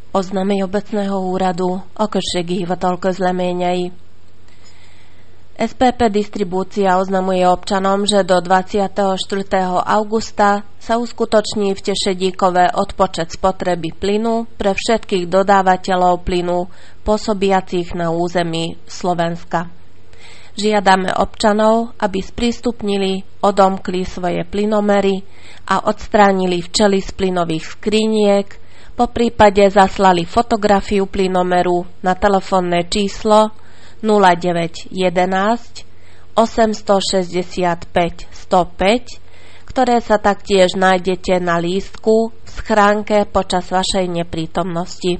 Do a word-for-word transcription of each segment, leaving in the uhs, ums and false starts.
Oznámy obecného úradu a községi hivatal közleményei. es pé pé distribúcia oznamuje občanom, že do dvadsiateho štvrtého augusta sa uskutoční v Tešedíkove odpočet spotreby plynu pre všetkých dodávateľov plynu pôsobiacich na území Slovenska. Žiadame občanov, aby sprístupnili, odomkli svoje plynomery a odstránili včely z plynových skriniek, po prípade zaslali fotografiu plynomeru na telefónne číslo nula deväť jedenásť osemstošesťdesiatpäť stopäť, ktoré sa taktiež nájdete na lístku v schránke počas vašej neprítomnosti.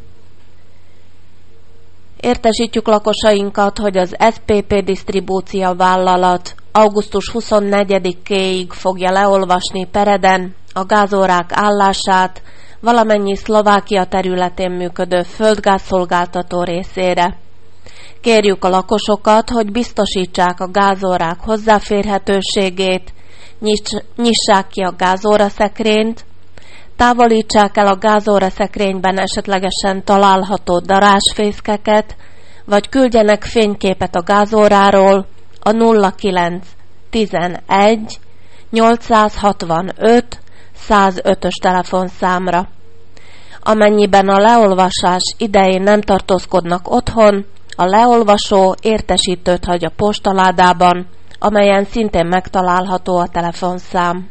Értesítjük lakosainkat, hogy az es pé pé disztribúcia vállalat augusztus huszonnegyedikéig fogja leolvasni Pereden a gázórák állását valamennyi Szlovákia területén működő földgázszolgáltató részére. Kérjük a lakosokat, hogy biztosítsák a gázórák hozzáférhetőségét, nyissák ki a gázóraszekrényt, távolítsák el a gázóraszekrényben esetlegesen található darázsfészkeket, vagy küldjenek fényképet a gázóráról a nulla kilenc tizenegy nyolcszázhatvanöt százötös telefonszámra. Amennyiben a leolvasás idején nem tartózkodnak otthon, a leolvasó értesítőt hagy a postaládában, amelyen szintén megtalálható a telefonszám.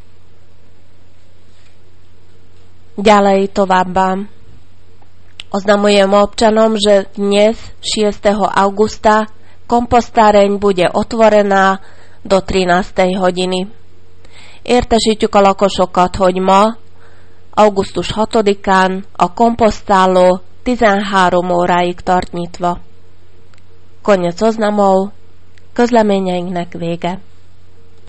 Ďalej továbbá. Oznamujem občanom, že dnes šiesteho augusta kompostáreň bude otvorená do trinástej hodiny. Értesítjük a lakosokat, hogy ma, augusztus hatodikán a komposztáló tizenhárom óráig tart nyitva. Koniec oznamov, közleményeinknek vége.